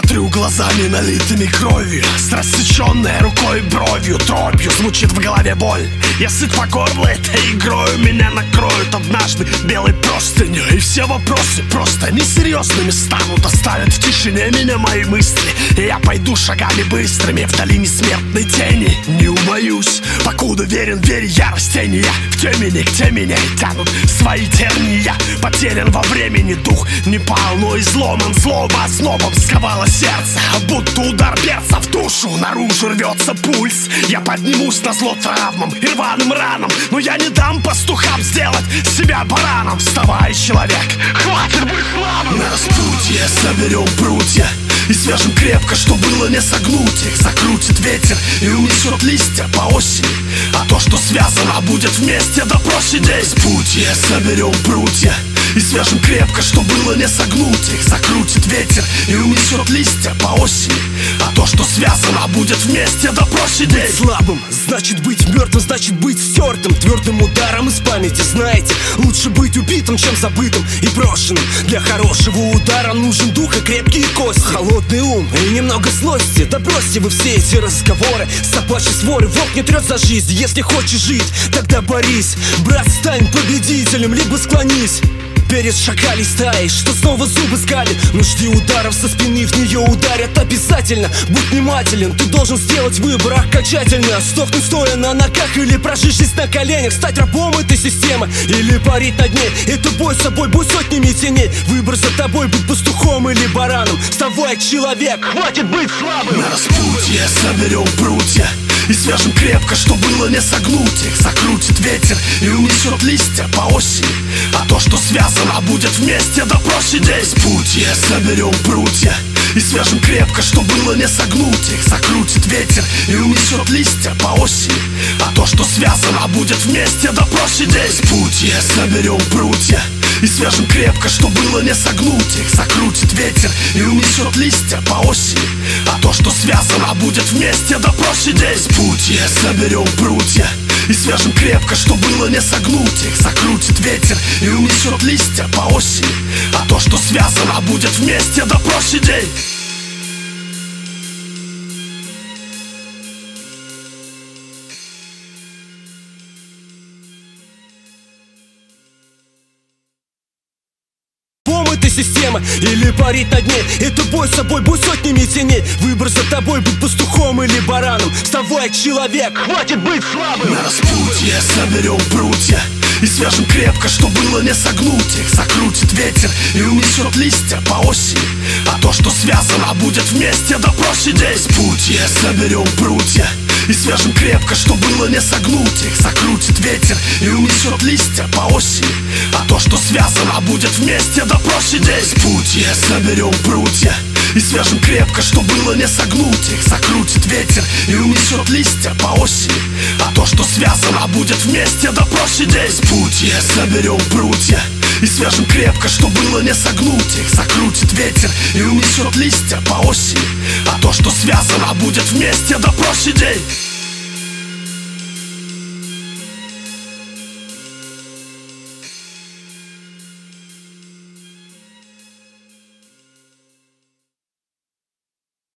Смотрю глазами, налитыми кровью, с рассеченной рукой бровью. Дробью звучит в голове боль. Я сыт по горло этой игрою. Меня накроют однажды белой простынью, и все вопросы просто несерьезными станут. Оставят в тишине меня мои мысли, и я пойду шагами быстрыми в долине смертной тени. Не убоюсь, покуда верен вере я растения. В темени, где меня и тянут свои тернии. Я потерян во времени, дух не пал, но изломан. Злоба ознобом сковало сердце, будто удар перца в душу. Наружу рвется пульс. Я поднимусь назло травмам и рваным ранам, но я не дам пастухам сделать себя бараном. Вставай, человек, хватит быть слабым. На распутье соберем прутья и свяжем крепко, что было не согнуть их. Закрутит ветер и унесет листья по осени, а то, что связано, будет вместе до площадей. Распутье соберем прутья и свяжем крепко, что было не согнуть их. Закрутит ветер и унесет листья по осени, а то, что связано, будет вместе до площадей. Быть слабым значит быть мертвым, значит быть стертым твердым ударом из памяти. Знаете, лучше быть убитым, чем забытым и брошенным. Для хорошего удара нужен дух и крепкие кости, холодный ум и немного злости. Да бросьте вы все эти разговоры, собачьи своры. Волк не трет за жизнь. Если хочешь жить, тогда борись. Брат, стань победителем, либо склонись перед шакалей стаей, что снова зубы скалит. Но жди ударов со спины, в нее ударят обязательно. Будь внимателен, ты должен сделать выбор окончательно. Сдохнуть стоя на ногах или прожить жизнь на коленях. Стать рабом этой системы или парить над ней. Это бой с собой, будь сотнями теней. Выбор за тобой, будь пастухом или бараном. Вставай, человек, хватит быть слабым. На распутье соберем прутья и свяжем крепко, что было не согнуть их. Закрутит ветер и унесет листья по осени, а то, что связано, будет вместе до площадей. Распутье соберем прутья и свяжем крепко, что было не согнуть их. Закрутит ветер и унесет листья по осени, а то, что связано, будет вместе до площадей. Распутье соберем прутья и свяжем крепко, что было не согнуть их. Закрутит ветер и унесет листья по осени, а то, что связано, будет вместе до площадей. Распутье соберем прутья и свяжем крепко, что было не согнуть их. Закрутит ветер и унесет листья по осени, а то, что связано, будет вместе до площадей. Этой системы или парить над ней. Это бой с собой, будь сотнями теней. Выбор за тобой, будь пастухом или бараном. Вставай, человек, хватит быть слабым. На распутье соберем прутья и свяжем крепко, что было не согнуть их. Закрутит ветер и унесет листья по осени, а то, что связано, будет вместе до площадей. Распутье соберем прутья и свяжем крепко, что было не согнуть их. Закрутит ветер и унесет листья по осени, а то, что связано, будет вместе до площадей. Распутье соберем прутья и свяжем крепко, что было не согнуть их. Закрутит ветер и унесет листья по осени, а то, что связано, будет вместе до площадей. Распутье соберем прутья и свяжем крепко, что было не согнуть их. Закрутит ветер и унесет листья по осени, а то, что связано, будет вместе до площадей.